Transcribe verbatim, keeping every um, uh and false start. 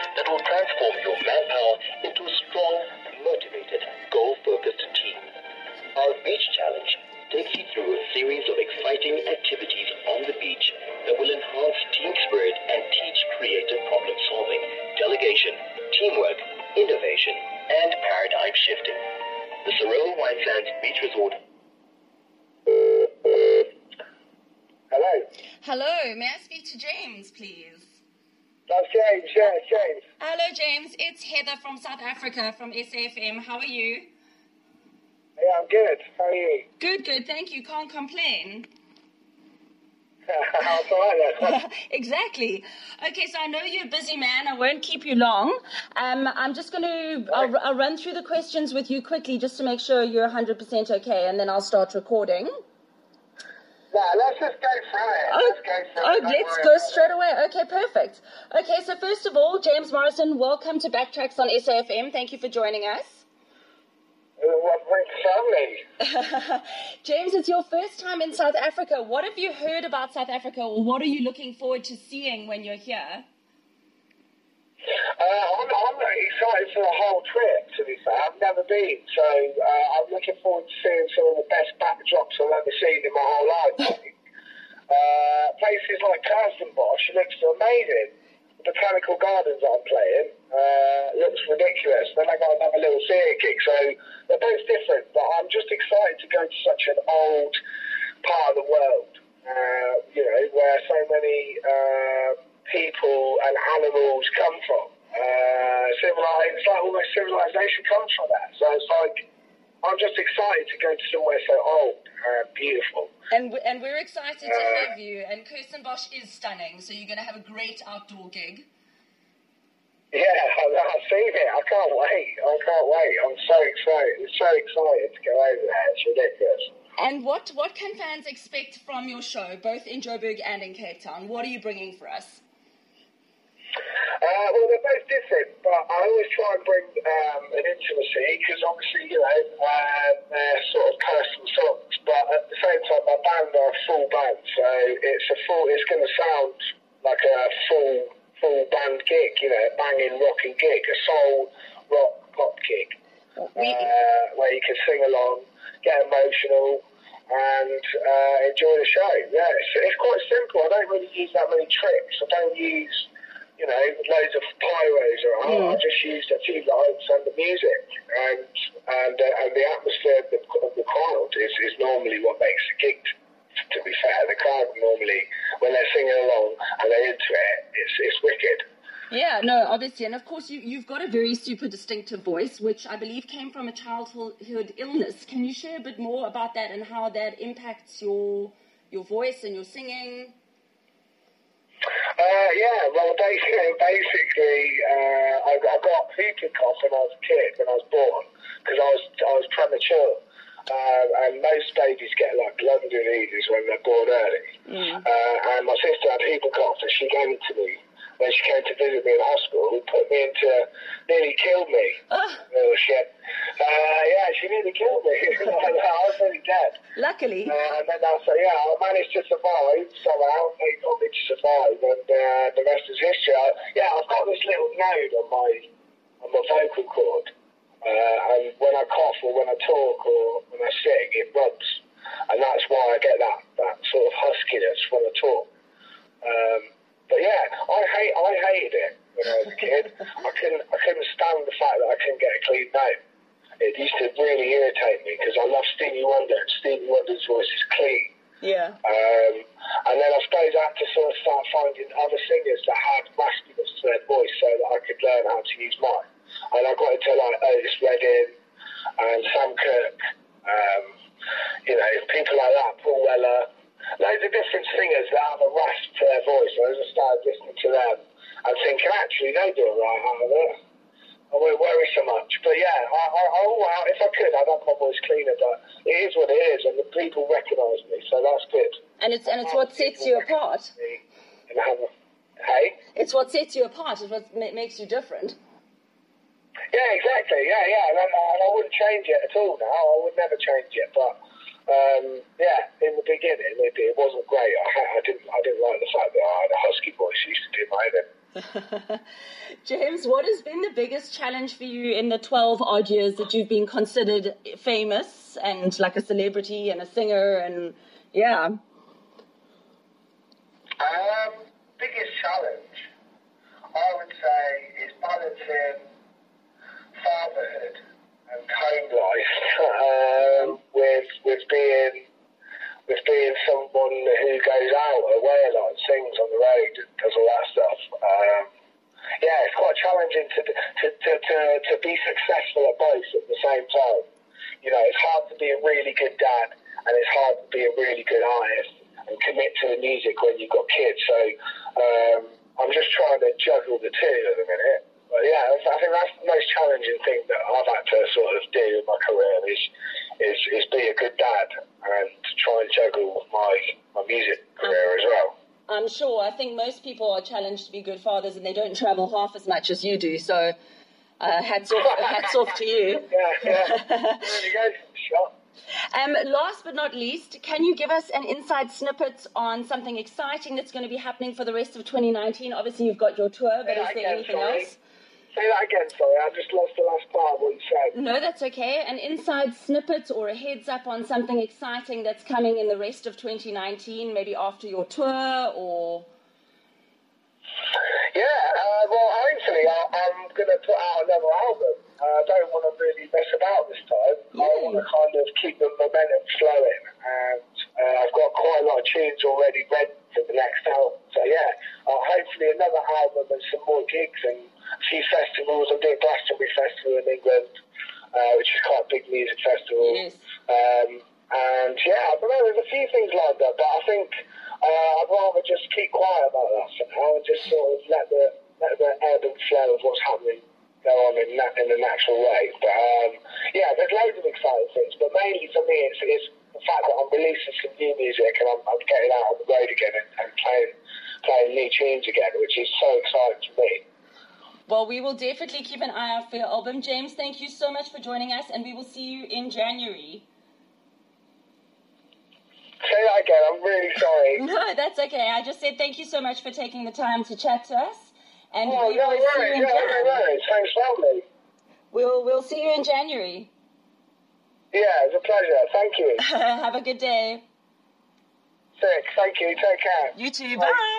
that will transform your manpower into a strong, motivated, goal-focused team. Our Beach Challenge takes you through a series of exciting activities on the beach that will enhance team spirit and teach creative problem solving, delegation, teamwork, innovation, and paradigm shifting. The Sorella White Sands Beach Resort. Hello. Hello, may I speak to James, please? That's James, yeah, James. Hello, James. It's Heather from South Africa, from S A F M. How are you? Yeah, I'm good. How are you? Good, good. Thank you. Can't complain. That's all right, then. Exactly. Okay, so I know you're a busy man. I won't keep you long. Um, I'm just going to, I'll, I'll run through the questions with you quickly just to make sure you're one hundred percent okay, and then I'll start recording. No, let's just go through it. Oh, let's go through oh it. Don't let's worry go about straight it. away. Okay, perfect. Okay, so first of all, James Morrison, welcome to Backtracks on S A F M. Thank you for joining us. Uh, What brings family? James, it's your first time in South Africa. What have you heard about South Africa, or what are you looking forward to seeing when you're here? Uh, I'm, I'm excited for the whole trip, to be fair. I've never been, so uh, I'm looking forward to seeing some of the best backdrops I've ever seen in my whole life, I think. Uh, places like Kirstenbosch looks amazing. The Botanical Gardens that I'm playing uh, looks ridiculous. Then I got another little theatre gig, so they're both different, but I'm just excited to go to such an old part of the world, uh, you know, where so many uh, people and animals come from. Uh, civili- it's like almost civilization comes from that. So it's like, I'm just excited to go to somewhere so old and beautiful. And we- and we're excited to Uh, have you. And Kirstenbosch is stunning, so you're going to have a great outdoor gig. Yeah, I- I've seen it. I can't wait. I can't wait. I'm so excited. I'm so excited to go over there. It's ridiculous. And what, what can fans expect from your show, both in Joburg and in Cape Town? What are you bringing for us? Uh, well, they're both different, but I always try and bring um, an intimacy because obviously, you know, uh, they're sort of personal songs, but at the same time, my band are a full band, so it's a full. It's going to sound like a full, full band gig, you know, a banging rocking gig, a soul rock pop gig, We, uh, where you can sing along, get emotional, and uh, enjoy the show. Yeah, it's, it's quite simple. I don't really use that many tricks. I don't use, you know, loads of pyros around. Mm. I just used a few lights and the music, and and uh, and the atmosphere of the, of the crowd is, is normally what makes the gig. To be fair, the crowd normally, when they're singing along and they're into it, it's it's wicked. yeah, no, obviously. And of course, you, you've got a very super distinctive voice, which I believe came from a childhood illness. Can you share a bit more about that and how that impacts your your voice and your singing? Uh, yeah, well, basically, basically uh, I, I got whooping cough when I was a kid, when I was born, because I was I was premature. Um, and most babies get like lung diseases when they're born early. Mm. Uh, and my sister had whooping cough, and she gave it to me when she came to visit me in hospital. Put me into, nearly killed me. Oh, Little shit. Uh, yeah, she nearly killed me. I was nearly dead. luckily. Uh, and then I said, yeah, I managed to survive somehow. They got me to survive, and uh, the rest is history. I, yeah, I've got this little node on my on my vocal cord, uh, and when I cough or when I talk or when I sing, it rubs, and that's why I get that, that sort of huskiness when I talk. Um, but yeah, I hate I hated it when I was a kid. I couldn't I couldn't stand the fact that I couldn't get a clean note. It used to really irritate me because I love Stevie Wonder, and Stevie Wonder's voice is clean. Yeah. Um, and then I suppose I had to sort of start finding other singers that had raspiness to their voice so that I could learn how to use mine. And I got into like Otis Redding and Sam Cooke, um, you know, people like that, Paul Weller, loads of different singers that have a rasp to their voice. And I just started listening to them and thinking, actually, they do it right out of it. I won't worry so much. But yeah, I, I, I, I- if I could, I'd have my voice cleaner, but it is what it is, and the people recognise me, so that's good. And it's and it's what sets you apart. And have a, hey? It's what sets you apart. It's what ma- makes you different. Yeah, exactly. Yeah, yeah. And, I- and I wouldn't change it at all now. I would never change it. But um, yeah, in the beginning, it, it wasn't great. I, I didn't. I didn't like the fact that I had a husky voice. I used to do my own. James, what has been the biggest challenge for you in the twelve odd years that you've been considered famous and like a celebrity and a singer and yeah? Um, biggest challenge, I would say, is balancing fatherhood and home life um, with with being with being someone who goes out away a lot and sings on the road and does all that stuff. Um, yeah, it's quite challenging to, to to to to be successful at both at the same time. You know, it's hard to be a really good dad and it's hard to be a really good artist and commit to the music when you've got kids. So um, I'm just trying to juggle the two at the minute. But yeah, I think that's the most challenging thing that I've had to sort of do in my career is is, is be a good dad and try and juggle my my music career as well. I'm sure. I think most people are challenged to be good fathers and they don't travel half as much as you do. So uh, hats off, hats off to you. Yeah, yeah. There you go. Sure. Um, last but not least, can you give us an inside snippet on something exciting that's going to be happening for the rest of twenty nineteen? Obviously, you've got your tour, but Yeah, is there again, anything sorry. else? Say that again, sorry. I just lost the last part of what you said. No, that's okay. An inside snippet or a heads up on something exciting that's coming in the rest of twenty nineteen, maybe after your tour or... Yeah, uh, well, hopefully I, I'm going to put out another album. Uh, I don't want to really mess about this time. Yay. I want to kind of keep the momentum flowing. And uh, I've got quite a lot of tunes already ready for the next album. So yeah, uh, hopefully another album and some more gigs and a few festivals. I'm doing Glastonbury Festival in England, uh, which is quite a big music festival. Yes. Um, and yeah, I don't know, there's a few things lined up, but I think uh, I'd rather just keep quiet about that for now and just sort of let the let the ebb and flow of what's happening go on in that in a natural way. But um, yeah, there's loads of exciting things, but mainly for me it's, it's the fact that I'm releasing some new music and I'm, I'm getting out on the road again and, and playing playing new tunes again, which is so exciting for me. Well, we will definitely keep an eye out for your album. James, thank you so much for joining us, and we will see you in January. Say that again, I'm really sorry. No, that's okay. I just said thank you so much for taking the time to chat to us. And Oh, we no will see you worries, in no, no January. worries. Thanks for having me. We'll, we'll see you in January. Yeah, it's a pleasure. Thank you. Have a good day. Sick. Thank you. Take care. You too. Bye. Bye.